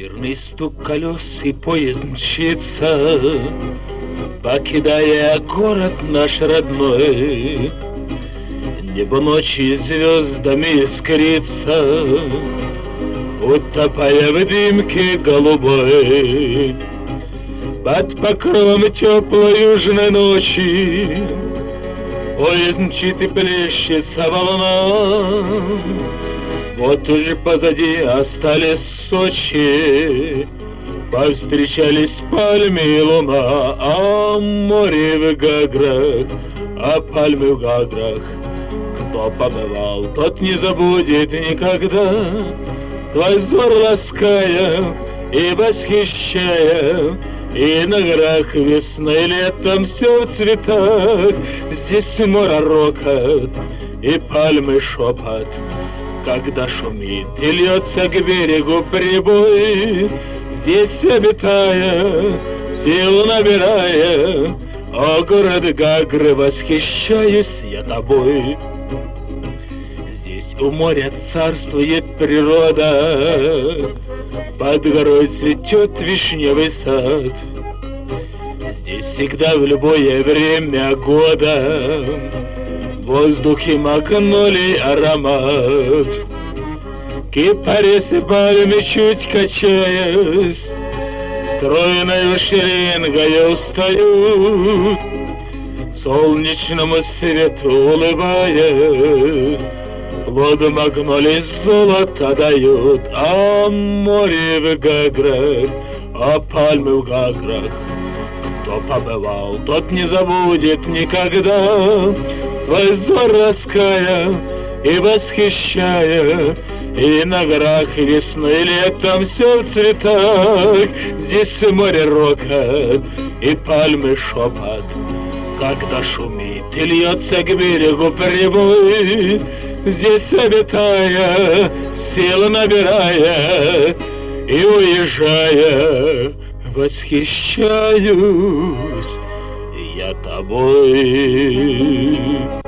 Мирный стук колес и поезд мчится, покидая город наш родной. Небо ночи звездами искрится, утопая в дымке голубой. Под покровом теплой южной ночи поезд мчит и плещется волна. Вот уже позади остались Сочи, повстречались пальмы и луна, а море в Гаграх, а пальмы в Гаграх. Кто побывал, тот не забудет никогда твой взор лаская и восхищая. И на горах весной и летом все в цветах. Здесь море рокот и пальмы шепот, когда шумит и льется к берегу прибой. Здесь обитая, силу набирая, о город Гагры, восхищаюсь я тобой. Здесь у моря царствует природа, под горой цветет вишневый сад. Здесь всегда в любое время года в воздухе магнолий аромат. Кипарисы пальмы чуть качаясь, стройною шеренгой устают, солнечному свету улыбая, плоды магнолий золото дают. А море в Гаграх, а пальмы в Гаграх. Кто побывал, тот не забудет никогда твой взор лаская и восхищая. И на горах весной и летом все в цветах. Здесь море рокот и пальмы шепот, когда шумит и льется к берегу прибой. Здесь обитая, силу набирая и уезжая, восхищаюсь я тобой.